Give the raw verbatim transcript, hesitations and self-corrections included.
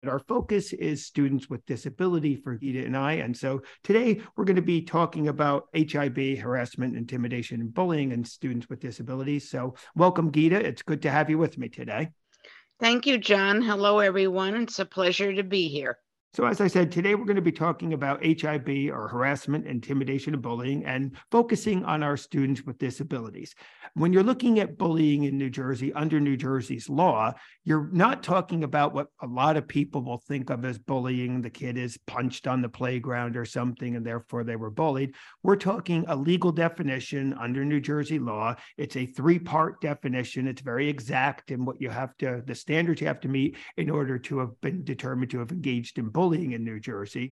Our focus is students with disability for Gita and I. And so today we're going to be talking about H I B, harassment, intimidation, and bullying in students with disabilities. So welcome, Gita. It's good to have you with me today. Thank you, John. Hello, everyone. It's a pleasure to be here. So as I said, today we're going to be talking about H I B, or harassment, intimidation, and bullying, and focusing on our students with disabilities. When you're looking at bullying in New Jersey, under New Jersey's law, you're not talking about what a lot of people will think of as bullying. The kid is punched on the playground or something, and therefore they were bullied. We're talking a legal definition under New Jersey law. It's a three-part definition. It's very exact in what you have to, the standards you have to meet in order to have been determined to have engaged in bullying bullying in New Jersey.